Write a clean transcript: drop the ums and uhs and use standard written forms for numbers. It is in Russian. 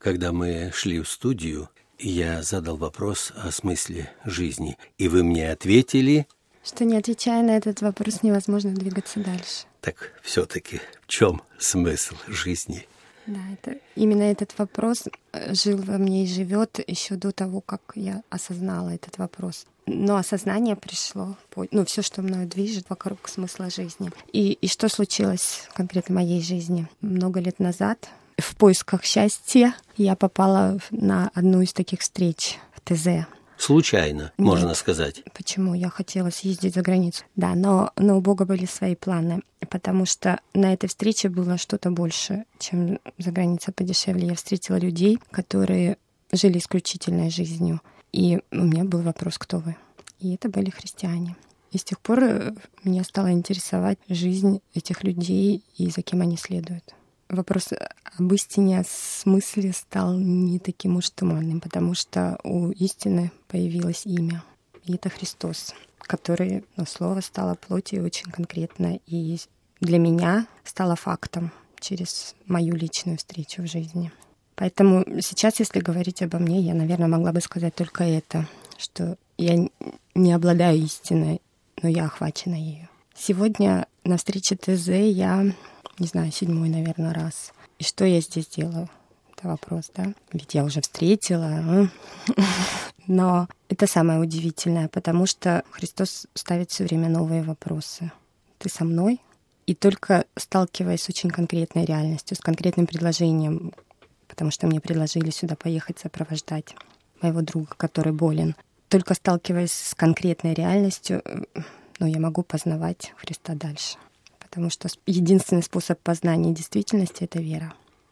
Когда мы шли в студию, я задал вопрос о смысле жизни, и вы мне ответили... Что, не отвечая на этот вопрос, невозможно двигаться дальше. Так все-таки в чем смысл жизни? Да, именно этот вопрос жил во мне и живет еще до того, как я осознала этот вопрос. Но осознание пришло, все, что мною движет вокруг смысла жизни. И что случилось конкретно в моей жизни? Много лет назад в поисках счастья я попала на одну из таких встреч в ТЗ. Случайно, можно сказать. Почему? Я хотела съездить за границу. Да, но у Бога были свои планы, потому что на этой встрече было что-то больше, чем за границей подешевле. Я встретила людей, которые жили исключительной жизнью. И у меня был вопрос, кто вы? И это были христиане. И с тех пор меня стала интересовать жизнь этих людей и за кем они следуют. Вопрос об истине, о смысле стал не таким уж туманным, потому что у истины появилось имя. И это Христос, который, слово стало плотью очень конкретно. И для меня стало фактом через мою личную встречу в жизни. Поэтому сейчас, если говорить обо мне, я, наверное, могла бы сказать только это, что я не обладаю истиной, но я охвачена ею. Сегодня на встрече ТЗ я... не знаю, 7-й, наверное, раз. И что я здесь делаю? Это вопрос, да? Ведь я уже встретила. Но это самое удивительное, потому что Христос ставит все время новые вопросы. Ты со мной? И только сталкиваясь с очень конкретной реальностью, с конкретным предложением, потому что мне предложили сюда поехать сопровождать моего друга, который болен, только сталкиваясь с конкретной реальностью, я могу познавать Христа дальше. Потому что единственный способ познания действительности — это вера.